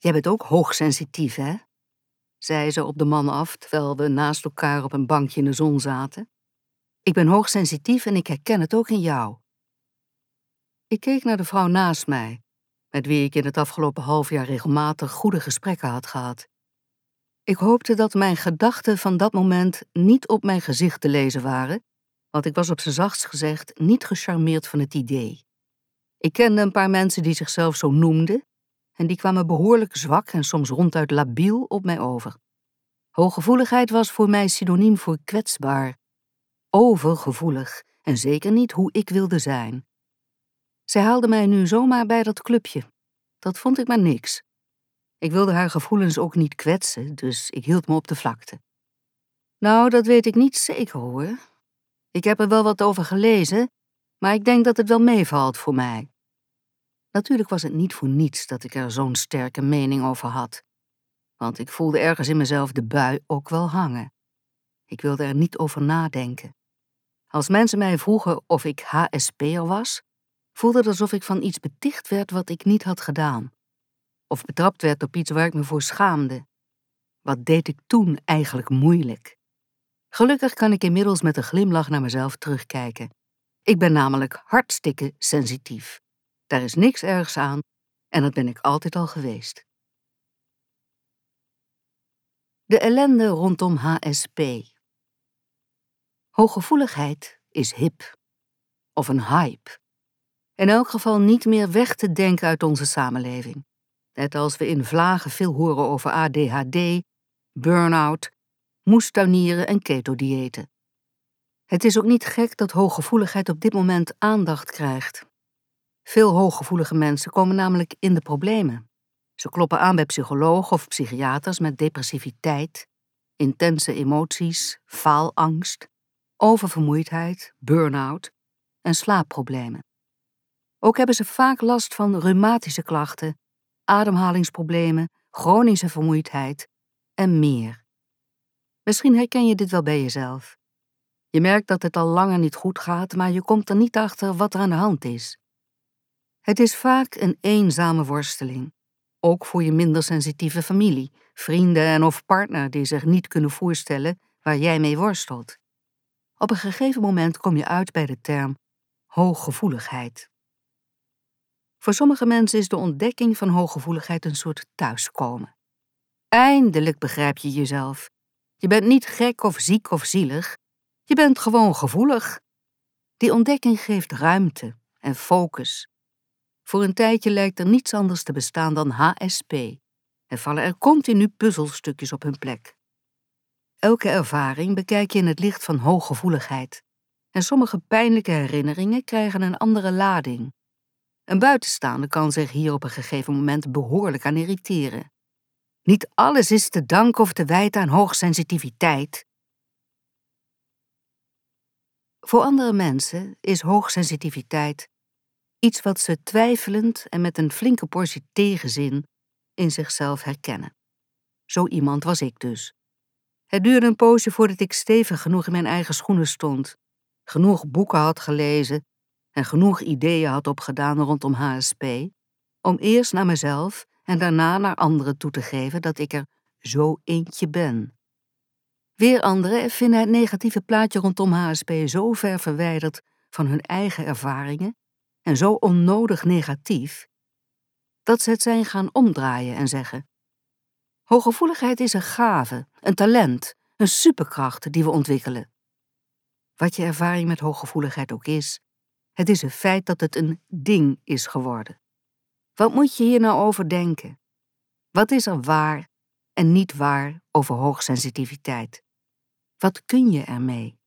Jij bent ook hoogsensitief, hè? Zei ze op de man af, terwijl we naast elkaar op een bankje in de zon zaten. Ik ben hoogsensitief en ik herken het ook in jou. Ik keek naar de vrouw naast mij, met wie ik in het afgelopen halfjaar regelmatig goede gesprekken had gehad. Ik hoopte dat mijn gedachten van dat moment niet op mijn gezicht te lezen waren, want ik was op z'n zachtst gezegd niet gecharmeerd van het idee. Ik kende een paar mensen die zichzelf zo noemden, en die kwamen behoorlijk zwak en soms ronduit labiel op mij over. Hooggevoeligheid was voor mij synoniem voor kwetsbaar, overgevoelig en zeker niet hoe ik wilde zijn. Zij haalde mij nu zomaar bij dat clubje. Dat vond ik maar niks. Ik wilde haar gevoelens ook niet kwetsen, dus ik hield me op de vlakte. Nou, dat weet ik niet zeker hoor. Ik heb er wel wat over gelezen, maar ik denk dat het wel meevalt voor mij. Natuurlijk was het niet voor niets dat ik er zo'n sterke mening over had. Want ik voelde ergens in mezelf de bui ook wel hangen. Ik wilde er niet over nadenken. Als mensen mij vroegen of ik HSP'er was, voelde het alsof ik van iets beticht werd wat ik niet had gedaan. Of betrapt werd op iets waar ik me voor schaamde. Wat deed ik toen eigenlijk moeilijk? Gelukkig kan ik inmiddels met een glimlach naar mezelf terugkijken. Ik ben namelijk hartstikke sensitief. Daar is niks ergs aan en dat ben ik altijd al geweest. De ellende rondom HSP. Hooggevoeligheid is hip. Of een hype. In elk geval niet meer weg te denken uit onze samenleving. Net als we in vlagen veel horen over ADHD, burn-out, moestuinieren en keto-diëten. Het is ook niet gek dat hooggevoeligheid op dit moment aandacht krijgt. Veel hooggevoelige mensen komen namelijk in de problemen. Ze kloppen aan bij psychologen of psychiaters met depressiviteit, intense emoties, faalangst, oververmoeidheid, burn-out en slaapproblemen. Ook hebben ze vaak last van reumatische klachten, ademhalingsproblemen, chronische vermoeidheid en meer. Misschien herken je dit wel bij jezelf. Je merkt dat het al langer niet goed gaat, maar je komt er niet achter wat er aan de hand is. Het is vaak een eenzame worsteling, ook voor je minder sensitieve familie, vrienden en of partner die zich niet kunnen voorstellen waar jij mee worstelt. Op een gegeven moment kom je uit bij de term hooggevoeligheid. Voor sommige mensen is de ontdekking van hooggevoeligheid een soort thuiskomen. Eindelijk begrijp je jezelf. Je bent niet gek of ziek of zielig. Je bent gewoon gevoelig. Die ontdekking geeft ruimte en focus. Voor een tijdje lijkt er niets anders te bestaan dan HSP. En vallen er continu puzzelstukjes op hun plek. Elke ervaring bekijk je in het licht van hooggevoeligheid. En sommige pijnlijke herinneringen krijgen een andere lading. Een buitenstaander kan zich hier op een gegeven moment behoorlijk aan irriteren. Niet alles is te danken of te wijten aan hoogsensitiviteit. Voor andere mensen is hoogsensitiviteit iets wat ze twijfelend en met een flinke portie tegenzin in zichzelf herkennen. Zo iemand was ik dus. Het duurde een poosje voordat ik stevig genoeg in mijn eigen schoenen stond, genoeg boeken had gelezen en genoeg ideeën had opgedaan rondom HSP, om eerst naar mezelf en daarna naar anderen toe te geven dat ik er zo eentje ben. Weer anderen vinden het negatieve plaatje rondom HSP zo ver verwijderd van hun eigen ervaringen en zo onnodig negatief, dat ze het zijn gaan omdraaien en zeggen: hooggevoeligheid is een gave, een talent, een superkracht die we ontwikkelen. Wat je ervaring met hooggevoeligheid ook is, het is een feit dat het een ding is geworden. Wat moet je hier nou over denken? Wat is er waar en niet waar over hoogsensitiviteit? Wat kun je ermee?